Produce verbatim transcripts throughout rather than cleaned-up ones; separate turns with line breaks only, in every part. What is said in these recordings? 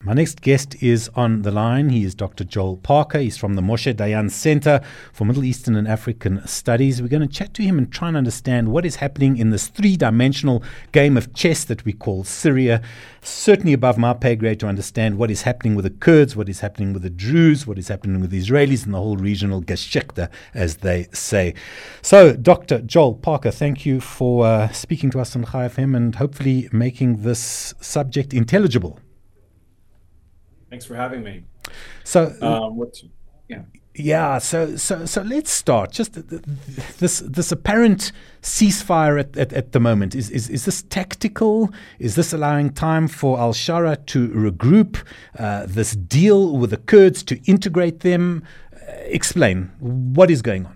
My next guest is on the line. He is Doctor Joel Parker. He's from the Moshe Dayan Center for Middle Eastern and African Studies. We're going to chat to him and try and understand what is happening in this three-dimensional game of chess that we call Syria. Certainly above my pay grade to understand what is happening with the Kurds, what is happening with the Druze, what is happening with the Israelis, and the whole regional Geschichte, as they say. So, Doctor Joel Parker, thank you for uh, speaking to us on Chai F M and hopefully making this subject intelligible.
Thanks for having me.
So,
um, what's, yeah,
yeah. So, so, so let's start. Just th- th- this this apparent ceasefire at, at, at the moment. Is, is is this tactical? Is this allowing time for Al Shara to regroup? Uh, this deal with the Kurds to integrate them. Uh, explain what is going on.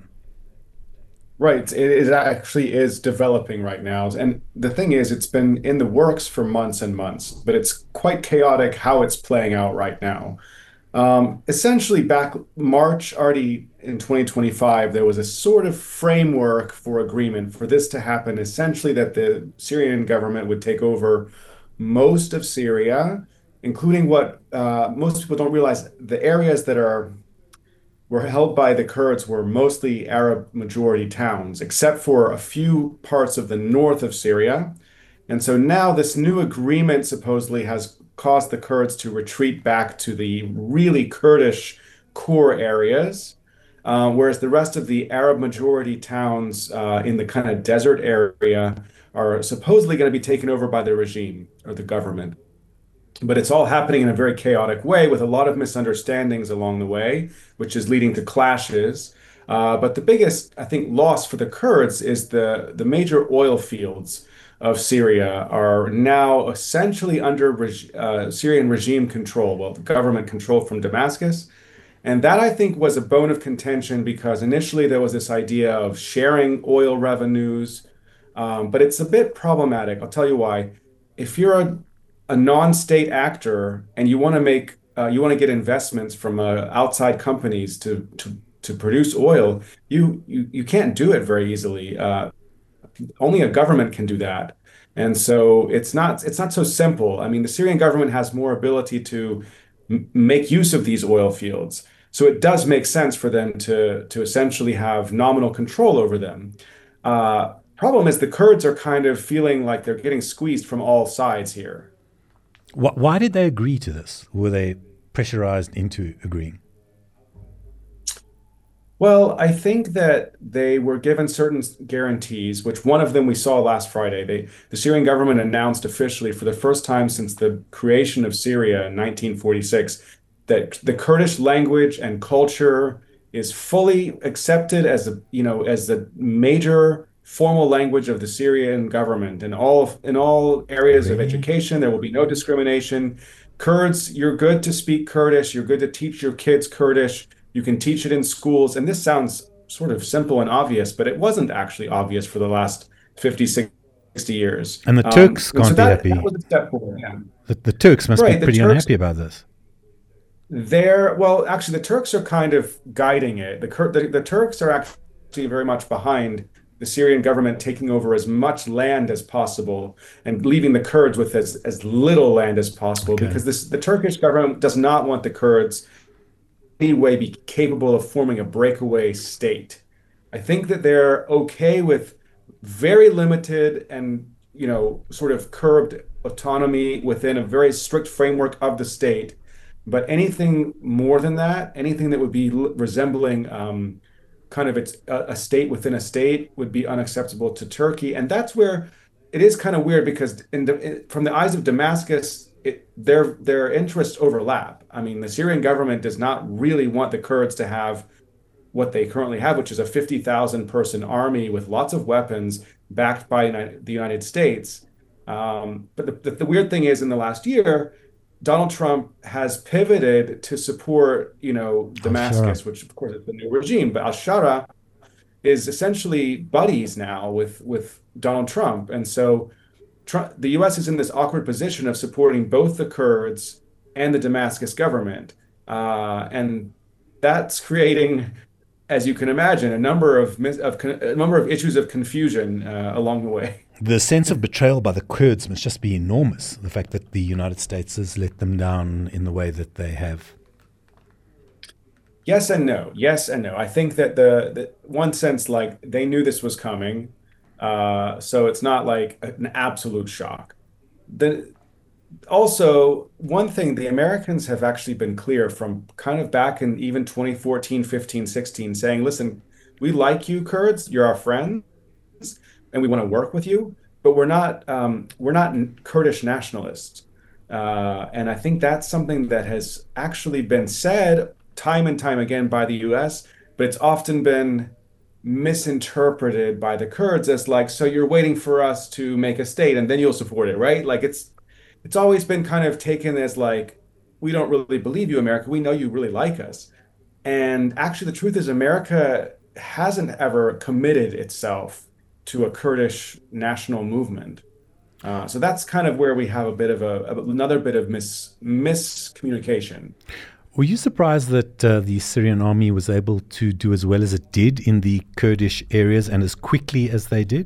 Right. It, it actually is developing right now. And the thing is, it's been in the works for months and months, but it's quite chaotic how it's playing out right now. Um, essentially, back March, already in twenty twenty-five, there was a sort of framework for agreement for this to happen, essentially that the Syrian government would take over most of Syria, including what uh, most people don't realize, the areas that are were held by the Kurds were mostly Arab majority towns, except for a few parts of the north of Syria. And so now this new agreement supposedly has caused the Kurds to retreat back to the really Kurdish core areas, uh, whereas the rest of the Arab majority towns uh, in the kind of desert area are supposedly going to be taken over by the regime or the government. But it's all happening in a very chaotic way with a lot of misunderstandings along the way, which is leading to clashes. Uh, but the biggest, I think, loss for the Kurds is the, the major oil fields of Syria are now essentially under reg- uh, Syrian regime control, well, government control from Damascus. And that, I think, was a bone of contention because initially there was this idea of sharing oil revenues. Um, but it's a bit problematic. I'll tell you why. If you're a a non-state actor and you want to make uh, you want to get investments from uh, outside companies to to to produce oil, you you you can't do it very easily. Uh, only a government can do that, and so it's not it's not so simple. I mean, the Syrian government has more ability to m- make use of these oil fields, so it does make sense for them to to essentially have nominal control over them. Uh, problem is the Kurds are kind of feeling like they're getting squeezed from all sides here.
Why did they agree to this? Were they pressurized into agreeing?
Well, I think that they were given certain guarantees, which one of them we saw last Friday. They, the Syrian government announced officially for the first time since the creation of Syria in nineteen forty-six that the Kurdish language and culture is fully accepted as a, you know, as the major formal language of the Syrian government in all in all areas
Really?
of education. There will be no discrimination. Kurds, you're good to speak Kurdish. You're good to teach your kids Kurdish. You can teach it in schools. And this sounds sort of simple and obvious, but it wasn't actually obvious for the last fifty, sixty years.
And the
Um,
Turks
and
can't
so
be
that,
happy.
that was a step forward. Yeah.
The, the Turks must
Right,
be
the
pretty
Turks-
unhappy about this.
They're, well, actually, the Turks are kind of guiding it. The, Kur- the, the Turks are actually very much behind the Syrian government taking over as much land as possible and leaving the Kurds with as, as little land as possible,
Okay.
because this, the Turkish government does not want the Kurds in any way be capable of forming a breakaway state. I think that they're okay with very limited and, you know, sort of curbed autonomy within a very strict framework of the state. But anything more than that, anything that would be l- resembling um, kind of it's a, a state within a state would be unacceptable to Turkey. And that's where it is kind of weird because in the, in, from the eyes of Damascus, it, their their interests overlap. I mean, the Syrian government does not really want the Kurds to have what they currently have, which is a fifty thousand person army with lots of weapons backed by United, the United States. Um, but the, the, the weird thing is in the last year, Donald Trump has pivoted to support, you know, Damascus, which of course is the new regime, but al-Shara is essentially buddies now with, with Donald Trump. And so Trump, the U S is in this awkward position of supporting both the Kurds and the Damascus government. Uh, and that's creating as you can imagine, a number of mis of con a number of issues of confusion uh, along the way.
The sense of betrayal by the Kurds must just be enormous. The fact that the United States has let them down in the way that they have.
Yes and no. Yes and no. I think that the, the one sense, like they knew this was coming, uh, so it's not like an absolute shock. The Also, one thing the Americans have actually been clear from kind of back in even twenty fourteen, fifteen, sixteen, saying, listen, we like you, Kurds, you're our friends, and we want to work with you, but we're not um, we're not Kurdish nationalists. Uh, and I think that's something that has actually been said time and time again by the U S, but it's often been misinterpreted by the Kurds as like, so you're waiting for us to make a state and then you'll support it, right? Like it's it's always been kind of taken as like, we don't really believe you, America. We know you really like us. And actually, the truth is, America hasn't ever committed itself to a Kurdish national movement. Uh, so that's kind of where we have a bit of a, another bit of mis miscommunication.
Were you surprised that uh, the Syrian army was able to do as well as it did in the Kurdish areas and as quickly as they did?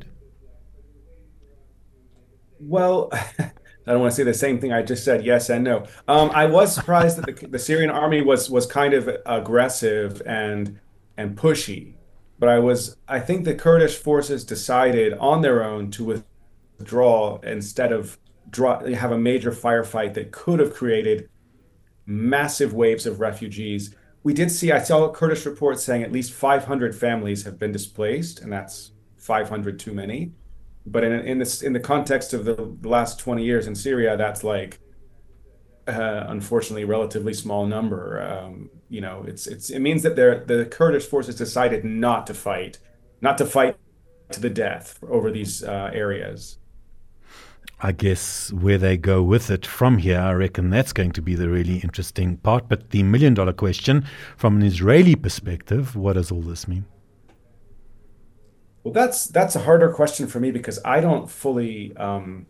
Well, I don't want to say the same thing I just said, yes and no. Um, I was surprised that the, the Syrian army was was kind of aggressive and and pushy, but I was I think the Kurdish forces decided on their own to withdraw instead of draw have a major firefight that could have created massive waves of refugees. We did see, I saw Kurdish reports saying at least five hundred families have been displaced, and that's five hundred too many. But in in this in the context of the, the last twenty years in Syria, that's like uh, unfortunately a relatively small number. Um, you know, it's it's it means that they're, the Kurdish forces decided not to fight, not to fight to the death over these uh, areas.
I guess where they go with it from here, I reckon that's going to be the really interesting part. But the million dollar question from an Israeli perspective, what does all this mean?
Well, that's that's a harder question for me because I don't fully um,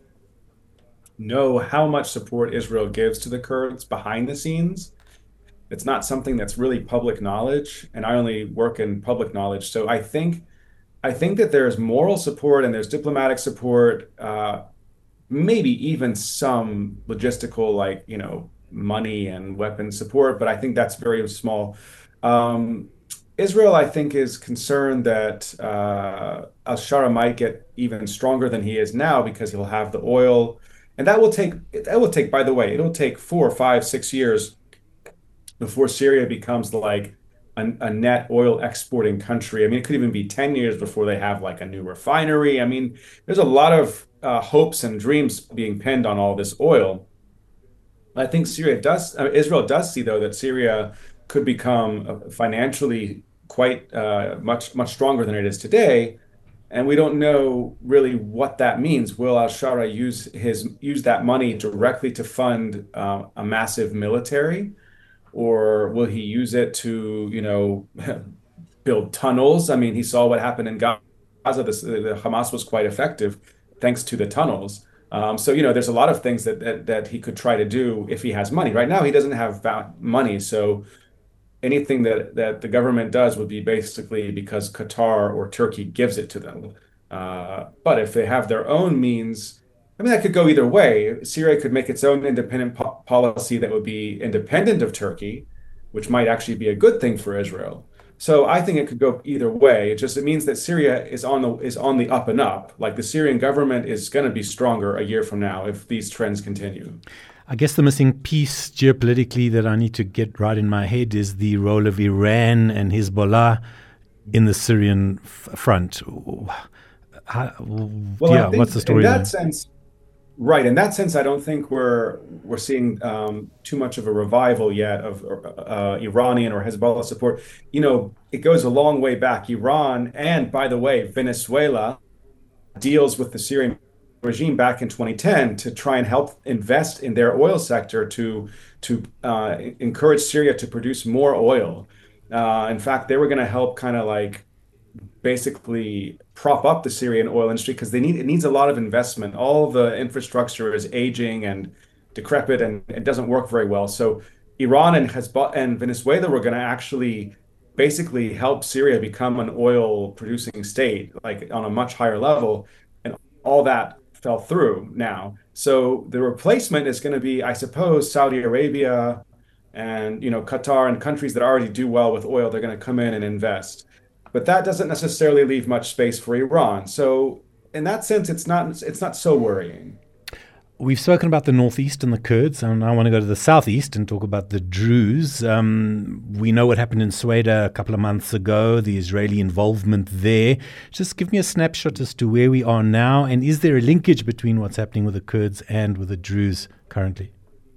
know how much support Israel gives to the Kurds behind the scenes. It's not something that's really public knowledge, and I only work in public knowledge. So I think I think that there's moral support and there's diplomatic support, uh, maybe even some logistical, like, you know, money and weapon support, but I think that's very small. Um, Israel, I think, is concerned that uh, al-Shara might get even stronger than he is now because he'll have the oil, and that will take that will take. By the way, it'll take four, five, six years before Syria becomes like a, a net oil exporting country. I mean, it could even be ten years before they have like a new refinery. I mean, there's a lot of uh, hopes and dreams being pinned on all this oil. I think Syria does, uh, Israel does see though that Syria could become uh, financially quite uh, much much stronger than it is today, and we don't know really what that means. Will al-Shara use his use that money directly to fund uh, a massive military, or will he use it to, you know, build tunnels? I mean, he saw what happened in Gaza. This, the Hamas was quite effective thanks to the tunnels. Um, so, you know, there's a lot of things that, that that he could try to do if he has money. Right now, he doesn't have money, so anything that that the government does would be basically because Qatar or Turkey gives it to them. Uh, but if they have their own means, I mean, that could go either way. Syria could make its own independent po policy that would be independent of Turkey, which might actually be a good thing for Israel. So I think it could go either way. It just it means that Syria is on the is on the up and up. Like the Syrian government is going to be stronger a year from now if these trends continue.
I guess the missing piece geopolitically that I need to get right in my head is the role of Iran and Hezbollah in the Syrian f- front. How,
well,
yeah, what's the story
in that
there?
sense? Right. In that sense, I don't think we're we're seeing um, too much of a revival yet of uh, Iranian or Hezbollah support. You know, it goes a long way back. Iran and, by the way, Venezuela deals with the Syrian regime back in twenty ten to try and help invest in their oil sector to to uh, encourage Syria to produce more oil. Uh, in fact, they were going to help kind of like basically prop up the Syrian oil industry because they need it needs a lot of investment. All the infrastructure is aging and decrepit, and it doesn't work very well. So Iran and Hezbollah and Venezuela were going to actually basically help Syria become an oil producing state, like on a much higher level. And all that fell through now. So the replacement is going to be, I suppose, Saudi Arabia and you know Qatar and countries that already do well with oil. They're going to come in and invest. But that doesn't necessarily leave much space for Iran. So in that sense, it's not it's not so worrying.
We've spoken about the northeast and the Kurds, and I want to go to the southeast and talk about the Druze. Um, we know what happened in Sweden a couple of months ago, the Israeli involvement there. Just give me a snapshot as to where we are now, and is there a linkage between what's happening with the Kurds and with the Druze currently?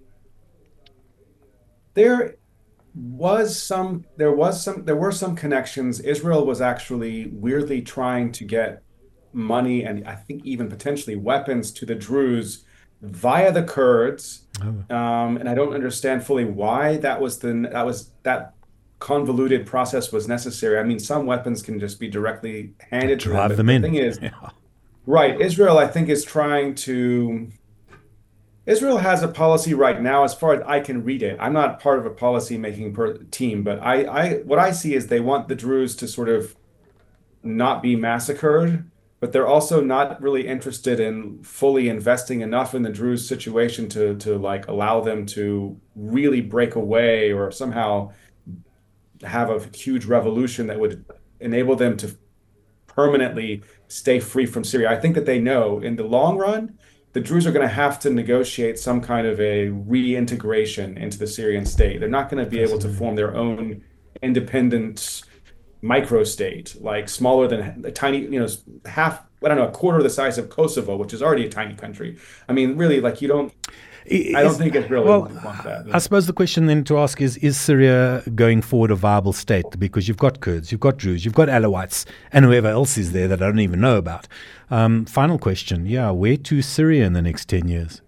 There was some, there was some, there were some connections. Israel was actually weirdly trying to get money and I think even potentially weapons to the Druze via the Kurds, oh. um, and I don't understand fully why that was the that was that convoluted process was necessary. I mean, some weapons can just be directly handed to them.
Drive them in.
The thing is,
yeah.
right? Israel, I think, is trying to. Israel has a policy right now, as far as I can read it. I'm not part of a policy-making per- team, but I, I what I see is they want the Druze to sort of not be massacred. But they're also not really interested in fully investing enough in the Druze situation to to like allow them to really break away or somehow have a huge revolution that would enable them to permanently stay free from Syria. I think that they know in the long run, the Druze are going to have to negotiate some kind of a reintegration into the Syrian state. They're not going to be able to form their own independent microstate, like smaller than a tiny, you know, half, I don't know, a quarter of the size of Kosovo, which is already a tiny country. I mean, really, like you don't, is, I don't think it's really
well,
want that.
I suppose the question then to ask is, is Syria going forward a viable state? Because you've got Kurds, you've got Druze, you've got Alawites, and whoever else is there that I don't even know about. Um, final question, yeah, where to Syria in the next ten years?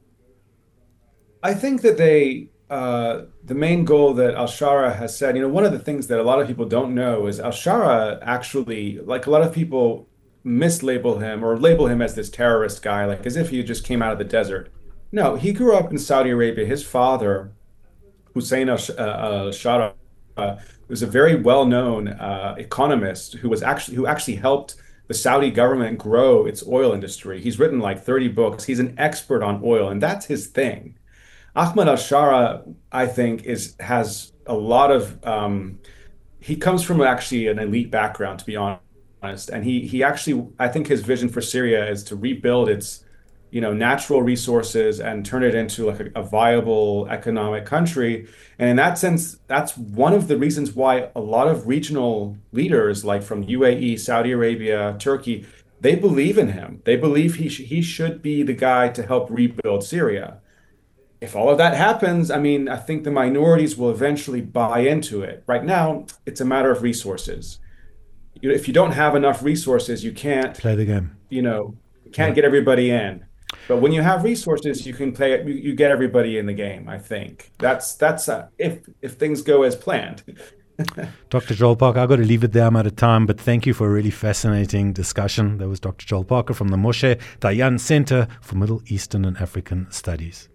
I think that they, Uh, the main goal that al-Shara has said, you know, one of the things that a lot of people don't know is al-Shara actually, like a lot of people mislabel him or label him as this terrorist guy, like as if he just came out of the desert. No, he grew up in Saudi Arabia. His father, Hussein al-Shara, uh, was a very well-known uh, economist who was actually who actually helped the Saudi government grow its oil industry. He's written like thirty books. He's an expert on oil, and that's his thing. Ahmed al-Shara, I think, is has a lot of. Um, he comes from actually an elite background, to be honest, and he he actually, I think, his vision for Syria is to rebuild its, you know, natural resources and turn it into like a, a viable economic country. And in that sense, that's one of the reasons why a lot of regional leaders, like from U A E, Saudi Arabia, Turkey, they believe in him. They believe he sh- he should be the guy to help rebuild Syria. If all of that happens, I mean, I think the minorities will eventually buy into it. Right now, it's a matter of resources. You, if you don't have enough resources, you can't
play the game.
You know, you can't yeah. get everybody in. But when you have resources, you can play it. You, you get everybody in the game. I think that's that's uh, if if things go as planned.
Doctor Joel Parker, I've got to leave it there. I'm out of time, but thank you for a really fascinating discussion. That was Doctor Joel Parker from the Moshe Dayan Center for Middle Eastern and African Studies.